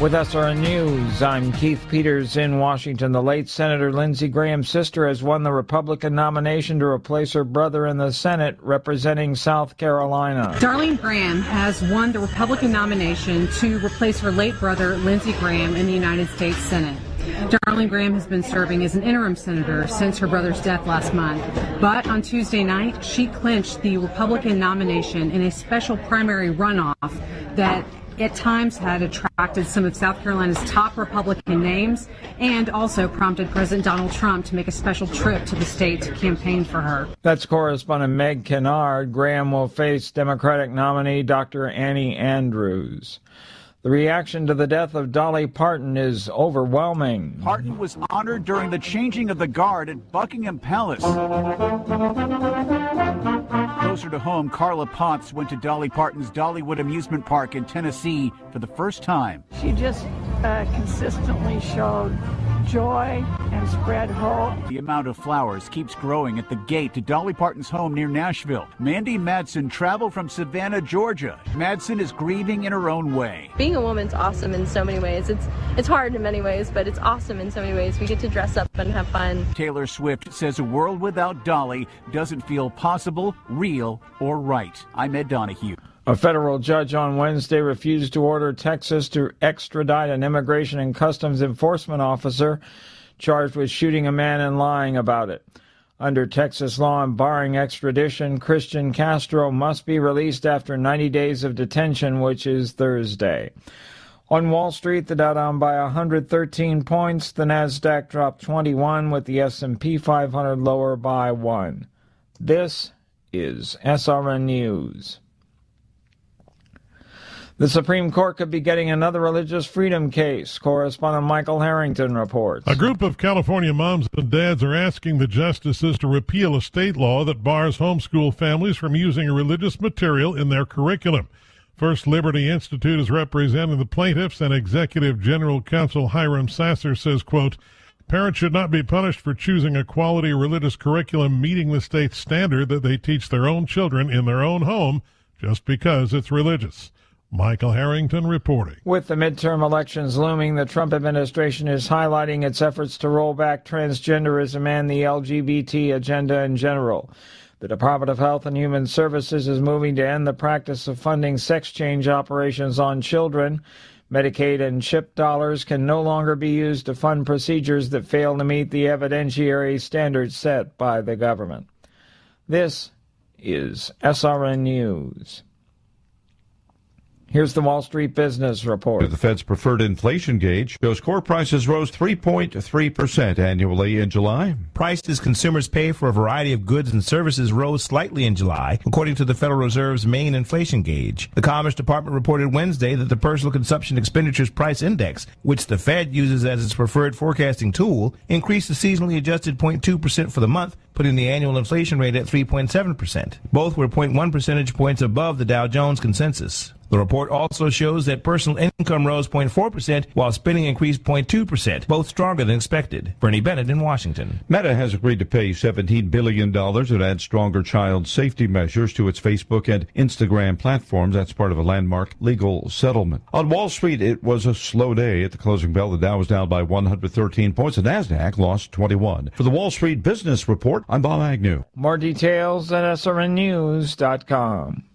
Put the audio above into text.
With SRN News, I'm Keith Peters in Washington. The late Senator Lindsey Graham's sister has won the Republican nomination to replace her brother in the Senate representing South Carolina. Darlene Graham has won the Republican nomination to replace her late brother, Lindsey Graham, in the United States Senate. Darlene Graham has been serving as an interim senator since her brother's death last month. But on Tuesday night, she clinched the Republican nomination in a special primary runoff that at times had attracted some of South Carolina's top Republican names and also prompted President Donald Trump to make a special trip to the state to campaign for her. That's correspondent Meg Kennard. Graham will face Democratic nominee Dr. Annie Andrews. The reaction to the death of Dolly Parton is overwhelming. Parton was honored during the changing of the guard at Buckingham Palace. Closer to home, Carla Potts went to Dolly Parton's Dollywood Amusement Park in Tennessee for the first time. She just consistently showed joy and spread hope. The amount of flowers keeps growing at the gate to Dolly Parton's home near Nashville. Mandy Madsen traveled from Savannah, Georgia. Madsen is grieving in her own way. Being a woman's awesome in so many ways. It's hard in many ways, but it's awesome in so many ways. We get to dress up and have fun. Taylor Swift says a world without Dolly doesn't feel possible, real, or right. I'm Ed Donahue. A federal judge on Wednesday refused to order Texas to extradite an Immigration and Customs Enforcement officer charged with shooting a man and lying about it. Under Texas law and barring extradition, Christian Castro must be released after 90 days of detention, which is Thursday. On Wall Street, the Dow down by 113 points. The Nasdaq dropped 21, with the S&P 500 lower by 1. This is SRN News. The Supreme Court could be getting another religious freedom case. Correspondent Michael Harrington reports. A group of California moms and dads are asking the justices to repeal a state law that bars homeschool families from using religious material in their curriculum. First Liberty Institute is representing the plaintiffs, and Executive General Counsel Hiram Sasser says, quote, parents should not be punished for choosing a quality religious curriculum meeting the state's standard that they teach their own children in their own home just because it's religious. Michael Harrington reporting. With the midterm elections looming, the Trump administration is highlighting its efforts to roll back transgenderism and the LGBT agenda in general. The Department of Health and Human Services is moving to end the practice of funding sex change operations on children. Medicaid and CHIP dollars can no longer be used to fund procedures that fail to meet the evidentiary standards set by the government. This is SRN News. Here's the Wall Street Business Report. The Fed's preferred inflation gauge shows core prices rose 3.3% annually in July. Prices consumers pay for a variety of goods and services rose slightly in July, according to the Federal Reserve's main inflation gauge. The Commerce Department reported Wednesday that the Personal Consumption Expenditures Price Index, which the Fed uses as its preferred forecasting tool, increased a seasonally adjusted 0.2% for the month, putting the annual inflation rate at 3.7%. Both were 0.1 percentage points above the Dow Jones consensus. The report also shows that personal income rose 0.4%, while spending increased 0.2%, both stronger than expected. Bernie Bennett in Washington. Meta has agreed to pay $17 billion and add stronger child safety measures to its Facebook and Instagram platforms. That's part of a landmark legal settlement. On Wall Street, it was a slow day. At the closing bell, the Dow was down by 113 points. The Nasdaq lost 21. For the Wall Street Business Report, I'm Bob Agnew. More details at srnnews.com.